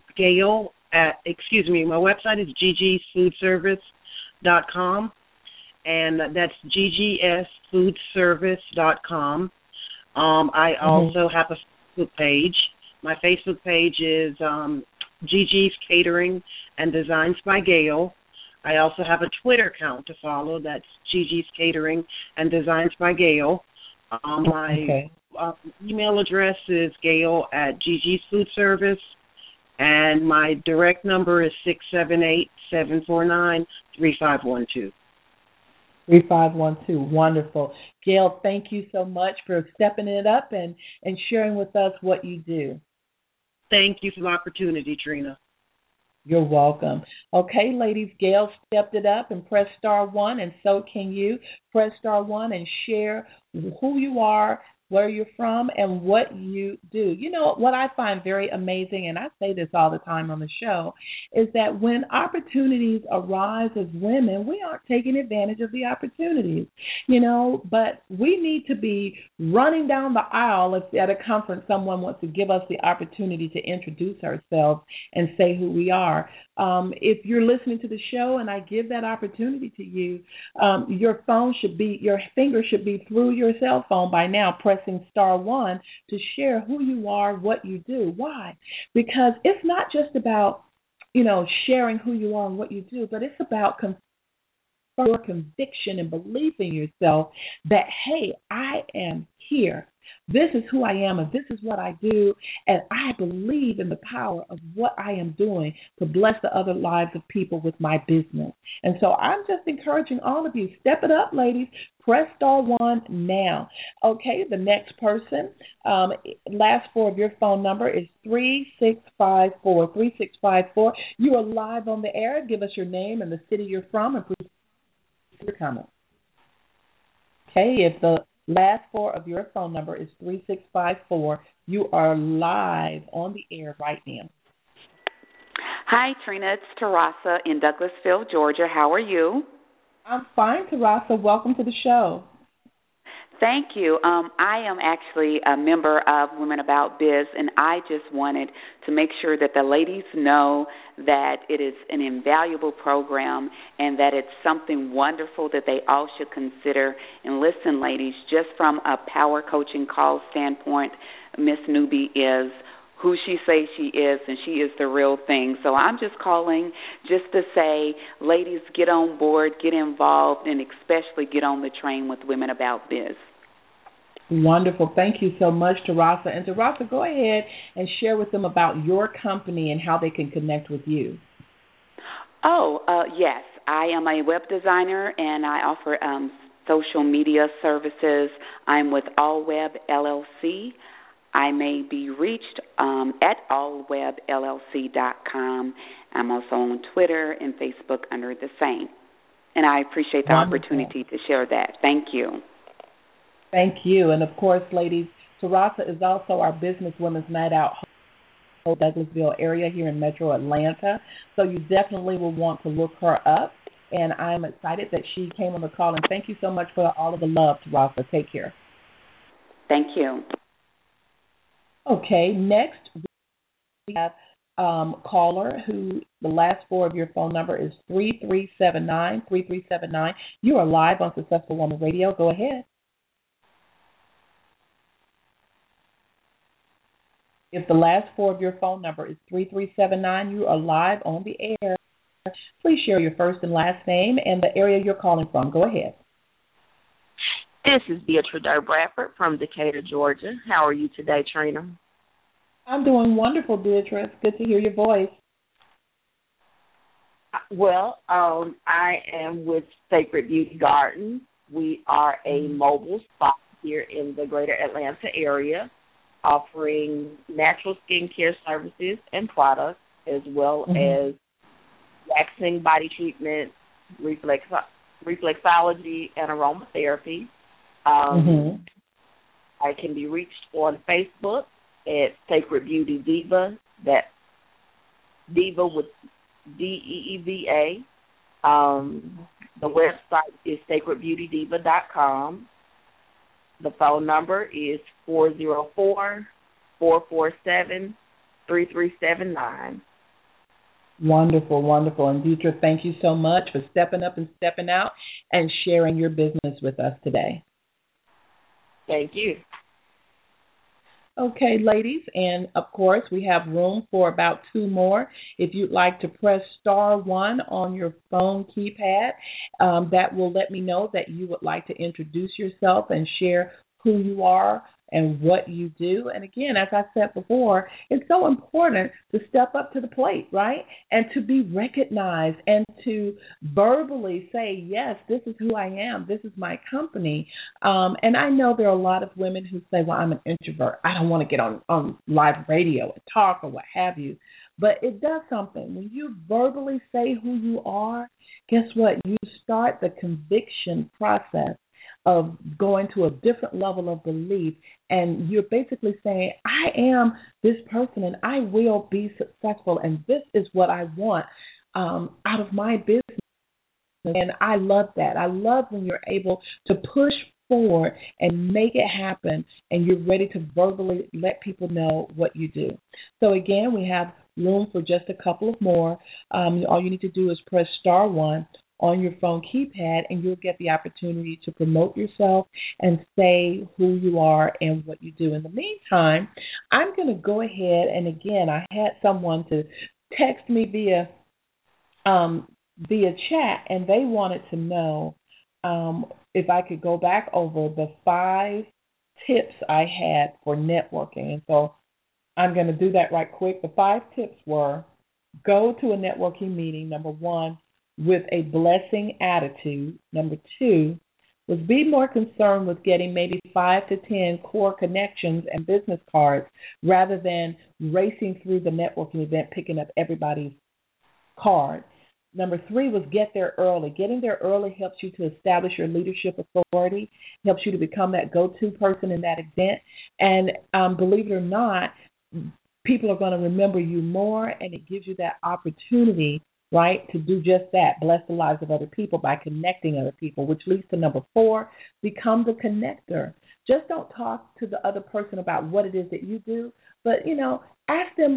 my website is gigisfoodservice.com, and that's ggsfoodservice.com. I also have a Facebook page. My Facebook page is Gigi's Catering and Designs by Gail. I also have a Twitter account to follow. That's Gigi's Catering and Designs by Gail. My email address is gail@gigisfoodservice, and my direct number is 678-749-3512. 3512. Wonderful. Gail, thank you so much for stepping it up and sharing with us what you do. Thank you for the opportunity, Trina. You're welcome. Okay, ladies, Gail stepped it up and pressed *1, and so can you. Press *1 and share who you are, where you're from, and what you do. You know, what I find very amazing, and I say this all the time on the show, is that when opportunities arise as women, we aren't taking advantage of the opportunities, you know, but we need to be running down the aisle if at a conference someone wants to give us the opportunity to introduce ourselves and say who we are. If you're listening to the show and I give that opportunity to you, your finger should be through your cell phone by now, pressing *1 to share who you are, what you do. Why? Because it's not just about, you know, sharing who you are and what you do, but it's about your conviction and belief in yourself that, hey, I am here. This is who I am, and this is what I do, and I believe in the power of what I am doing to bless the other lives of people with my business. And so I'm just encouraging all of you, step it up, ladies. Press *1 now. Okay, the next person, last four of your phone number is 3654. 3654. You are live on the air. Give us your name and the city you're from, and please your comment. Okay, if the last four of your phone number is 3654, you are live on the air right now. Hi, Trina. It's Terasa in Douglasville, Georgia. How are you? I'm fine, Terasa. Welcome to the show. Thank you. I am actually a member of Women About Biz, and I just wanted to make sure that the ladies know that it is an invaluable program and that it's something wonderful that they all should consider. And listen, ladies, just from a power coaching call standpoint, Miss Newbie is who she says she is, and she is the real thing. So I'm just calling just to say, ladies, get on board, get involved, and especially get on the train with Women About Biz. Wonderful. Thank you so much, Terasa. And Terasa, go ahead and share with them about your company and how they can connect with you. Yes. I am a web designer, and I offer social media services. I'm with AllWeb LLC. I may be reached at allwebllc.com. I'm also on Twitter and Facebook under the same. And I appreciate the opportunity to share that. Thank you. Thank you. And, of course, ladies, Terasa is also our Business Women's Night Out in the Douglasville area here in Metro Atlanta. So you definitely will want to look her up. And I'm excited that she came on the call. And thank you so much for all of the love, Terasa. Take care. Thank you. Okay, next we have caller who the last four of your phone number is 3379. 3379. You are live on Successful Woman Radio. Go ahead. If the last four of your phone number is 3379, you are live on the air. Please share your first and last name and the area you're calling from. Go ahead. This is Beatrice Bradford from Decatur, Georgia. How are you today, Trina? I'm doing wonderful, Beatrice. Good to hear your voice. Well, I am with Sacred Beauty Garden. We are a mobile spot here in the greater Atlanta area, offering natural skincare services and products, as well as waxing, body treatment, reflexology, and aromatherapy. I can be reached on Facebook at Sacred Beauty Diva. That's Diva with DEEVA. The website is sacredbeautydiva.com. The phone number is 404-447-3379. Wonderful, wonderful. And Deidre, thank you so much for stepping up and stepping out and sharing your business with us today. Thank you. Okay, ladies, and of course we have room for about two more. If you'd like to press *1 on your phone keypad, that will let me know that you would like to introduce yourself and share who you are and what you do. And again, as I said before, it's so important to step up to the plate, right? And to be recognized and to verbally say, yes, this is who I am. This is my company. And I know there are a lot of women who say, well, I'm an introvert. I don't want to get on live radio and talk or what have you. But it does something. When you verbally say who you are, guess what? You start the conviction process of going to a different level of belief, and you're basically saying, I am this person and I will be successful, and this is what I want out of my business. And I love that. I love when you're able to push forward and make it happen, and you're ready to verbally let people know what you do. So again, we have room for just a couple of more. All you need to do is press *1 on your phone keypad, and you'll get the opportunity to promote yourself and say who you are and what you do. In the meantime, I'm going to go ahead, and again, I had someone to text me via chat, and they wanted to know if I could go back over the 5 tips I had for networking. And so I'm going to do that right quick. The 5 tips were: go to a networking meeting, number 1, with a blessing attitude. Number 2 was be more concerned with getting maybe 5 to 10 core connections and business cards rather than racing through the networking event picking up everybody's card. Number 3 was get there early. Getting there early helps you to establish your leadership authority, helps you to become that go-to person in that event. And believe it or not, people are going to remember you more, and it gives you that opportunity, right, to do just that, bless the lives of other people by connecting other people, which leads to number 4, become the connector. Just don't talk to the other person about what it is that you do, but, ask them,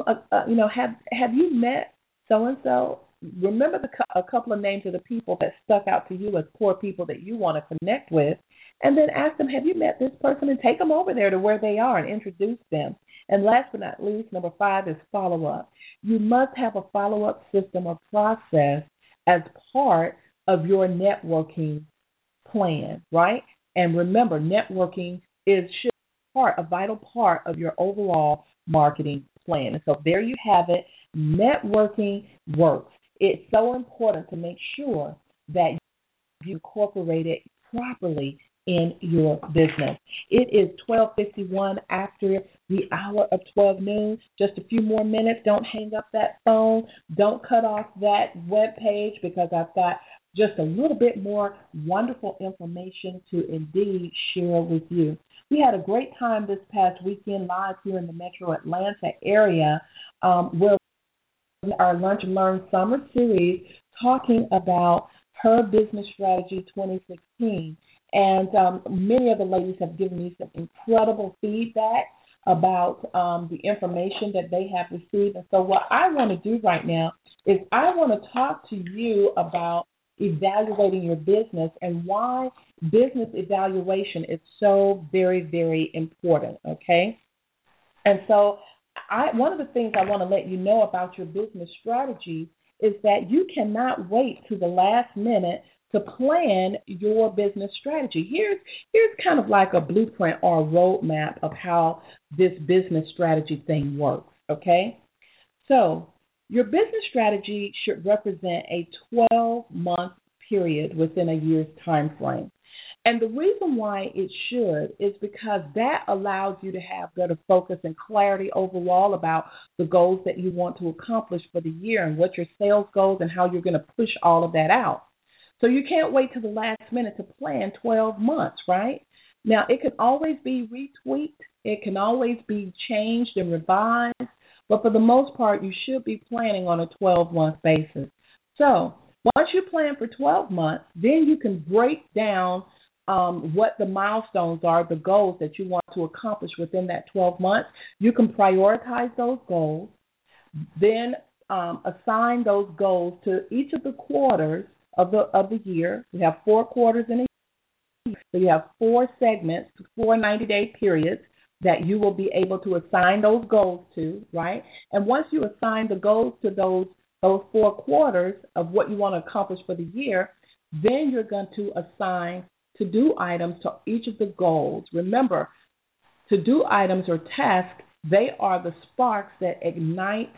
have you met so-and-so? Remember a couple of names of the people that stuck out to you as core people that you want to connect with, and then ask them, have you met this person? And take them over there to where they are and introduce them. And last but not least, number 5 is follow-up. You must have a follow-up system or process as part of your networking plan, right? And remember, networking should be a vital part of your overall marketing plan. And so there you have it. Networking works. It's so important to make sure that you incorporate it properly in your business. It is 12:51 after the hour of 12 noon. Just a few more minutes. Don't hang up that phone. Don't cut off that web page, because I've got just a little bit more wonderful information to indeed share with you. We had a great time this past weekend live here in the Metro Atlanta area, where our Lunch and Learn Summer Series talking about her business strategy 2016. And many of the ladies have given me some incredible feedback about the information that they have received. And so what I want to do right now is I want to talk to you about evaluating your business and why business evaluation is so very, very important, okay? And so one of the things I want to let you know about your business strategy is that you cannot wait to the last minute to plan your business strategy. Here's kind of like a blueprint or a roadmap of how this business strategy thing works, okay? So your business strategy should represent a 12-month period within a year's time frame. And the reason why it should is because that allows you to have better focus and clarity overall about the goals that you want to accomplish for the year and what your sales goals and how you're going to push all of that out. So you can't wait till the last minute to plan 12 months, right? Now, it can always be retweaked. It can always be changed and revised. But for the most part, you should be planning on a 12-month basis. So once you plan for 12 months, then you can break down what the milestones are, the goals that you want to accomplish within that 12 months. You can prioritize those goals, then assign those goals to each of the quarters of the year. We have 4 quarters in a year, so you have 4 segments, 4 90-day periods that you will be able to assign those goals to, right? And once you assign the goals to those 4 quarters of what you want to accomplish for the year, then you're going to assign to-do items to each of the goals. Remember, to-do items or tasks, they are the sparks that ignite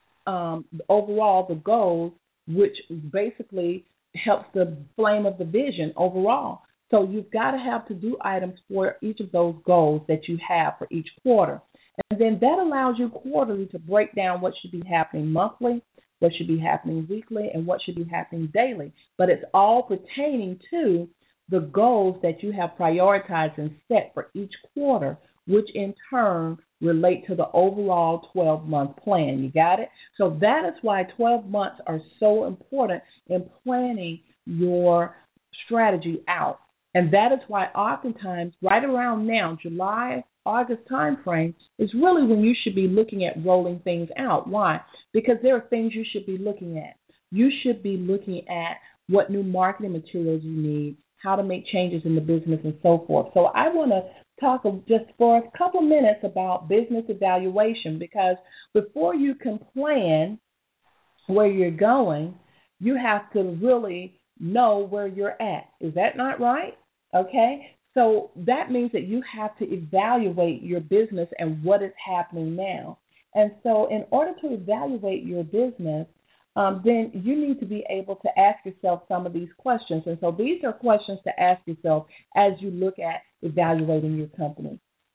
overall the goals, which basically helps the flame of the vision overall. So you've got to have to-do items for each of those goals that you have for each quarter. And then that allows you quarterly to break down what should be happening monthly, what should be happening weekly, and what should be happening daily. But it's all pertaining to the goals that you have prioritized and set for each quarter, which in turn relate to the overall 12-month plan. You got it? So that is why 12 months are so important in planning your strategy out. And that is why oftentimes right around now, July, August timeframe is really when you should be looking at rolling things out. Why? Because there are things you should be looking at. You should be looking at what new marketing materials you need, how to make changes in the business, and so forth. So I want to talk just for a couple minutes about business evaluation, because before you can plan where you're going, you have to really know where you're at. Is that not right? Okay. So that means that you have to evaluate your business and what is happening now. And so in order to evaluate your business, then you need to be able to ask yourself some of these questions. And so these are questions to ask yourself as you look at evaluating your company.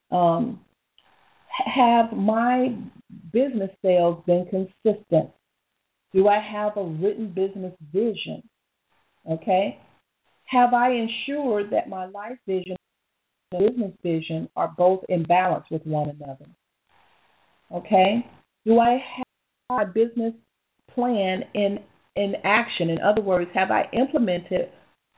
Have my business sales been consistent? Do I have a written business vision? Okay. Have I ensured that my life vision and business vision are both in balance with one another? Okay. Do I have my business plan in action? In other words, have I implemented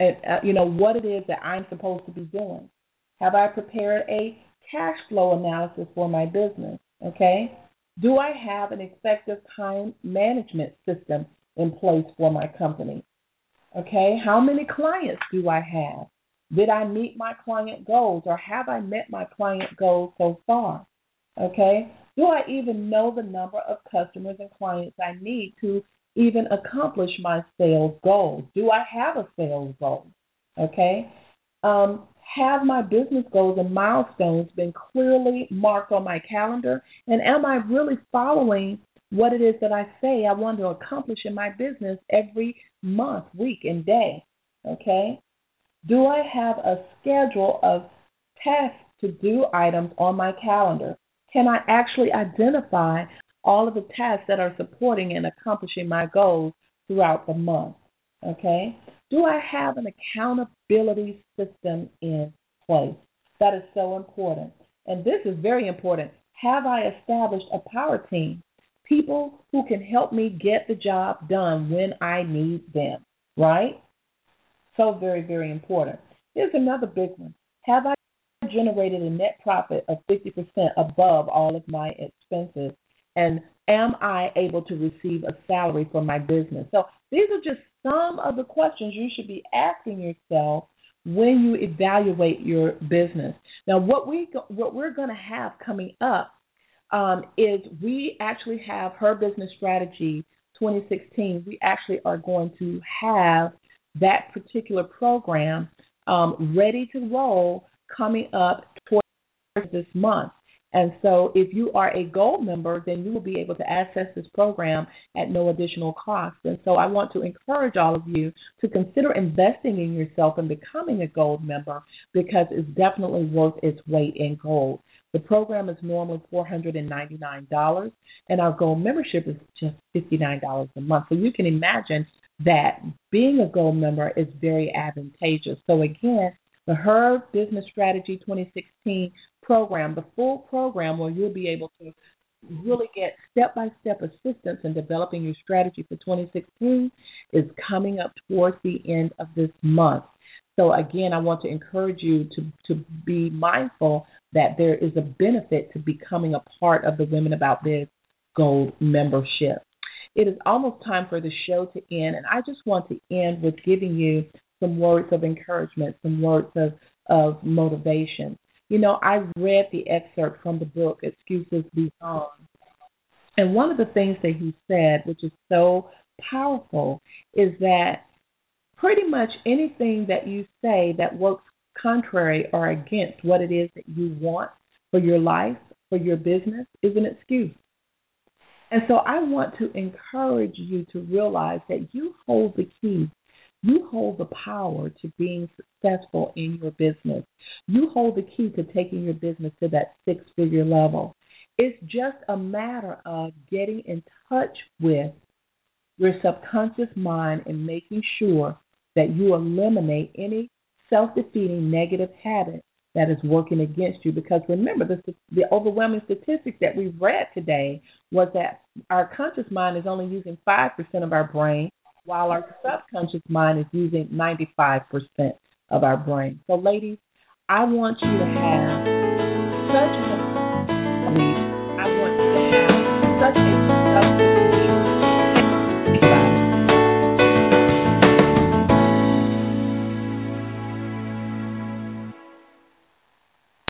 what it is that I'm supposed to be doing? Have I prepared a cash flow analysis for my business? Okay. Do I have an effective time management system in place for my company? Okay. How many clients do I have? Did I meet my client goals, or have I met my client goals so far? Okay. Do I even know the number of customers and clients I need to even accomplish my sales goals? Do I have a sales goal? Okay. Have my business goals and milestones been clearly marked on my calendar? And am I really following what it is that I say I want to accomplish in my business every month, week, and day? Okay. Do I have a schedule of tasks to do items on my calendar? Can I actually identify all of the tasks that are supporting and accomplishing my goals throughout the month? Okay. Do I have an accountability system in place? That is so important. And this is very important. Have I established a power team? People who can help me get the job done when I need them, right? So very, very important. Here's another big one. Have I generated a net profit of 50% above all of my expenses? And am I able to receive a salary for my business? So these are just some of the questions you should be asking yourself when you evaluate your business. Now, what we're going to have coming up is we actually have Her Business Strategy 2016. We actually are going to have that particular program ready to roll coming up towards this month. And so if you are a gold member, then you will be able to access this program at no additional cost. And so I want to encourage all of you to consider investing in yourself and becoming a gold member, because it's definitely worth its weight in gold. The program is normally $499, and our gold membership is just $59 a month. So you can imagine that being a gold member is very advantageous. So again, the Her Business Strategy 2016 program, the full program where you'll be able to really get step-by-step assistance in developing your strategy for 2016, is coming up towards the end of this month. So again, I want to encourage you to be mindful that there is a benefit to becoming a part of the Women About Biz Gold membership. It is almost time for the show to end, and I just want to end with giving you some words of encouragement, some words of motivation. You know, I read the excerpt from the book, Excuses Beyond, and one of the things that he said, which is so powerful, is that pretty much anything that you say that works contrary or against what it is that you want for your life, for your business, is an excuse. And so I want to encourage you to realize that you hold the key. You hold the power to being successful in your business. You hold the key to taking your business to that six-figure level. It's just a matter of getting in touch with your subconscious mind and making sure that you eliminate any self-defeating negative habit that is working against you. Because remember, the overwhelming statistics that we've read today was that our conscious mind is only using 5% of our brain, while our subconscious mind is using 95% of our brain. So, ladies, I want you to have such